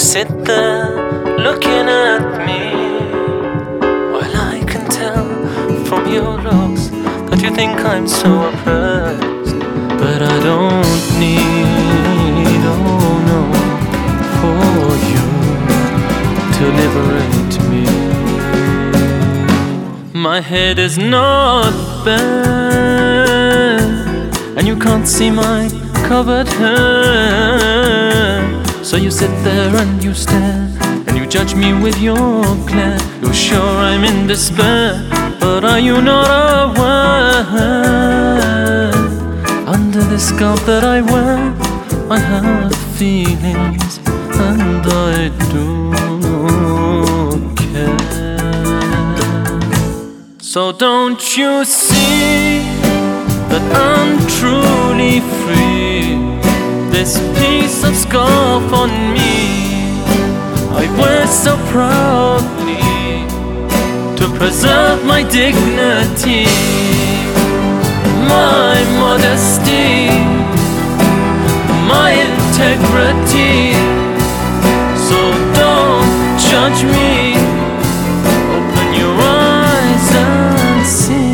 sit there looking at me, while I can tell from your looks that you think I'm so oppressed. But I don't need, oh no, for you to liberate me. My head is not bare, and you can't see my covered hair. So you sit there and you stare, and you judge me with your glare. You're sure I'm in despair, but are you not aware? Under the scarf that I wear, I have feelings, and I do care. So don't you see that I'm truly free? This piece of scarf on me I wear so proudly to preserve my dignity, my modesty, my integrity. So don't judge me, open your eyes and see.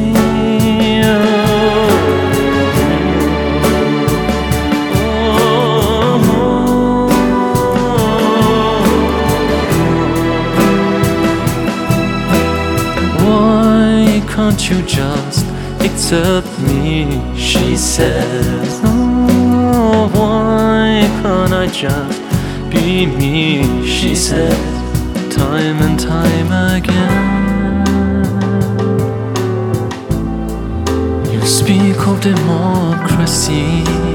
Can't you just accept me, she says. Oh, why can't I just be me, she says, time and time again. You speak of democracy,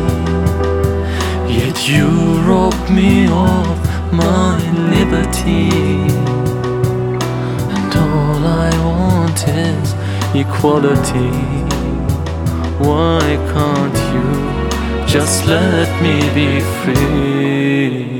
yet you rob me of my liberty. And all I want is equality. Why can't you just let me be free?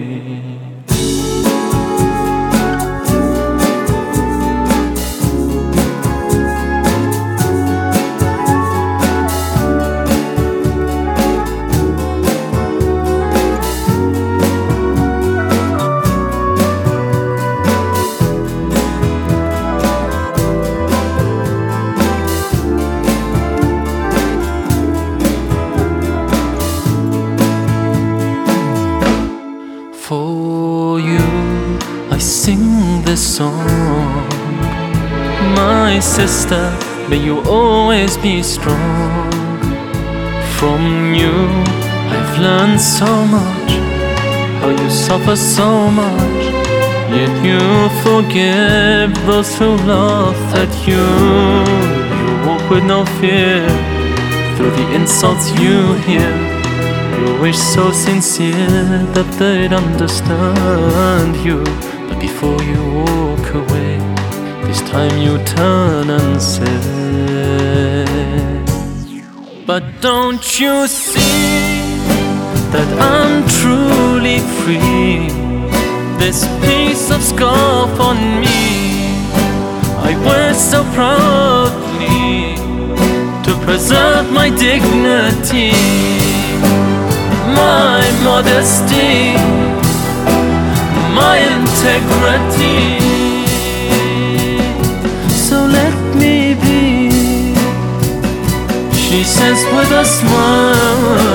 For you, I sing this song. My sister, may you always be strong. From you, I've learned so much, how you suffer so much, yet you forgive those who laugh at you. You walk with no fear through the insults you hear. You wish so sincere that they'd understand you. But before you walk away, this time you turn and say, but don't you see that I'm truly free? This piece of scarf on me I wear so proudly to preserve my dignity, my modesty, my integrity. So let me be, she says with a smile.